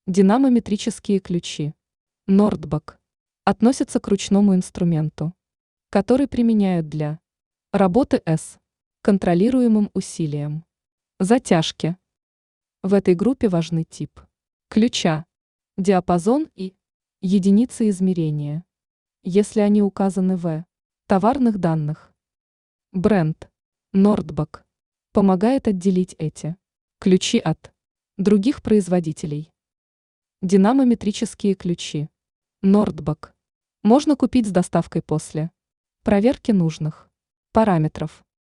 Динамометрические ключи. Нордбак. Относятся к ручному инструменту, который применяют для работы с контролируемым усилием. Затяжки. В этой группе важны тип ключа, диапазон и единицы измерения, если они указаны в товарных данных. Бренд Нордбак помогает отделить эти ключи от других производителей. Динамометрические ключи. Нордбак можно купить с доставкой после проверки нужных параметров.